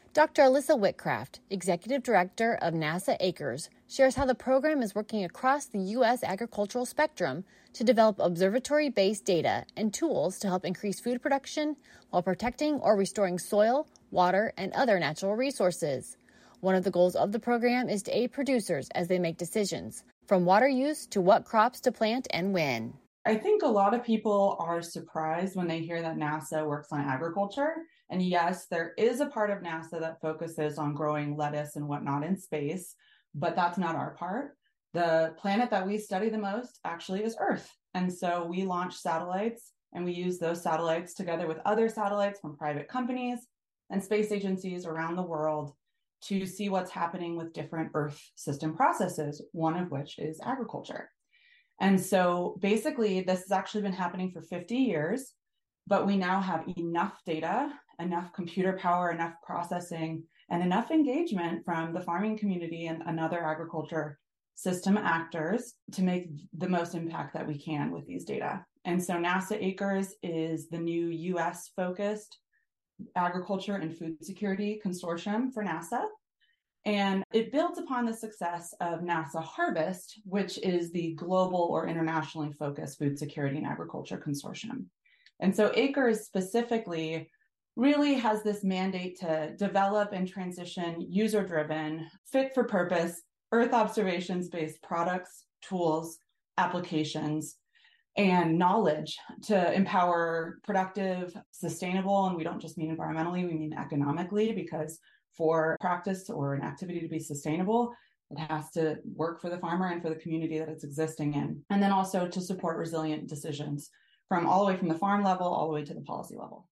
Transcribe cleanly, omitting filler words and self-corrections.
Dr. Alyssa Whitcraft, Executive Director of NASA Acres, shares how the program is working across the U.S. agricultural spectrum to develop observatory-based data and tools to help increase food production while protecting or restoring soil, water, and other natural resources. One of the goals of the program is to aid producers as they make decisions, from water use to what crops to plant and when. I think a lot of people are surprised when they hear that NASA works on agriculture. And yes, there is a part of NASA that focuses on growing lettuce and whatnot in space, but that's not our part. The planet that we study the most actually is Earth. And so we launch satellites and we use those satellites together with other satellites from private companies and space agencies around the world to see what's happening with different Earth system processes, one of which is agriculture. And so basically, this has actually been happening for 50 years, but we now have enough data, enough computer power, enough processing, and enough engagement from the farming community and other agriculture system actors to make the most impact that we can with these data. And so NASA Acres is the new US-focused agriculture and food security consortium for NASA. And it builds upon the success of NASA Harvest, which is the global or internationally focused food security and agriculture consortium. And so Acres specifically really has this mandate to develop and transition user-driven, fit-for-purpose, Earth observations-based products, tools, applications, and knowledge to empower productive, sustainable, and we don't just mean environmentally, we mean economically, because for practice or an activity to be sustainable, it has to work for the farmer and for the community that it's existing in. And then also to support resilient decisions from all the way from the farm level all the way to the policy level.